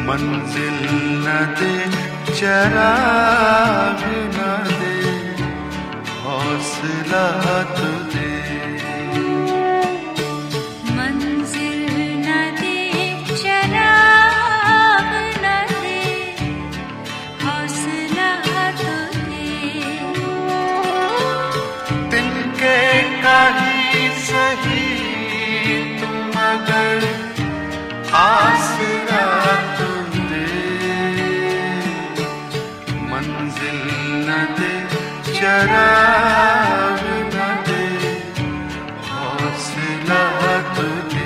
मंजिल न दे, चराग न दे, हौसला तो दे। मंजिल न दे, चराग न दे, हौसला तो दे। तिनके कहीं सही तुम मगर आसरा तो दे। मंजिल न दे, चराग न दे, हौसला तो दे।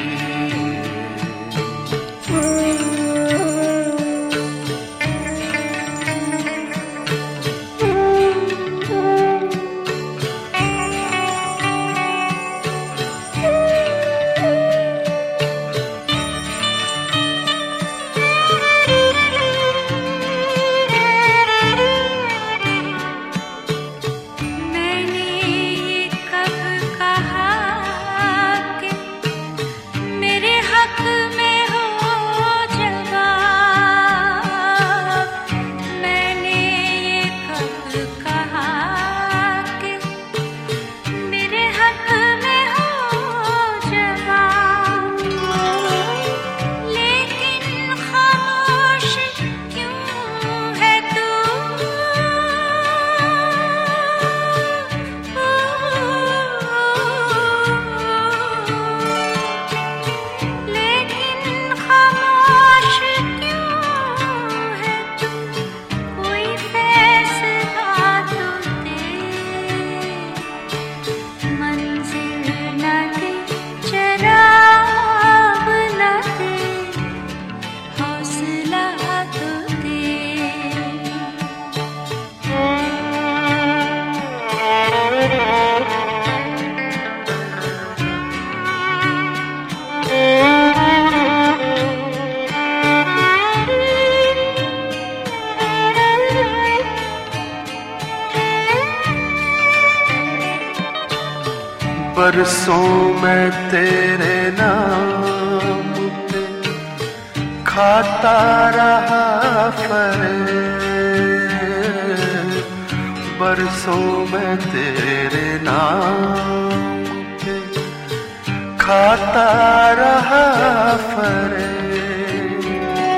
बरसों में तेरे नाम पे खाता रहा फरेब। बरसों में तेरे नाम पे खाता रहा फरेब।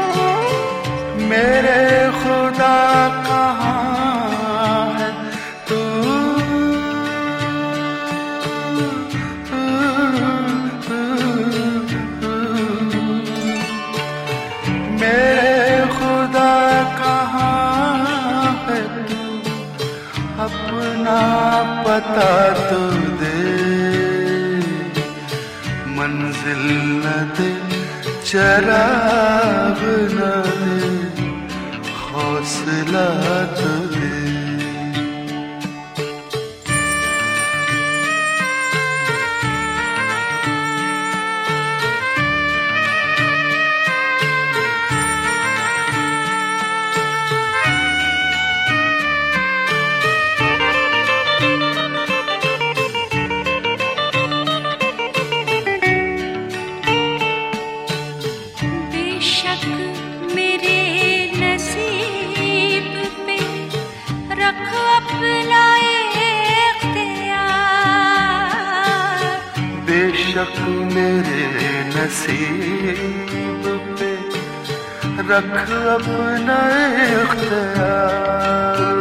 मेरे खुदा कहाँ है तू, अपना पता तो दे। मंजिल न दे, चराग न दे, हौसला तो दे। बेशक मेरे नसीब पे रख अपना इख्तियार।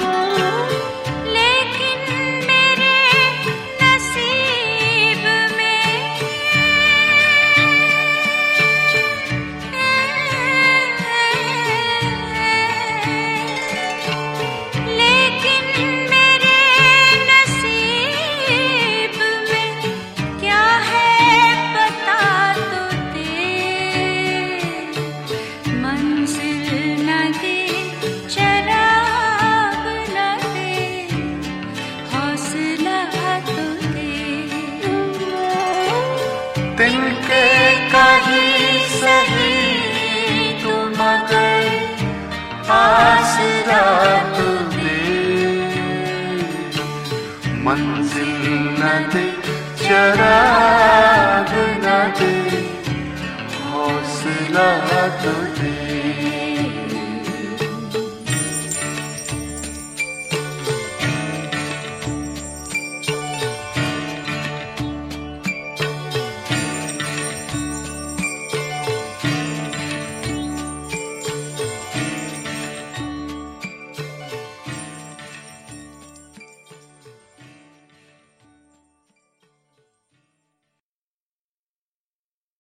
लेकिन मेरे नसीब में क्या है पता तो दे। तिनके कहीं सही तो मगर आसरा तो दे, मंजिल न दे चराग न दे हौसला बतला तो दे।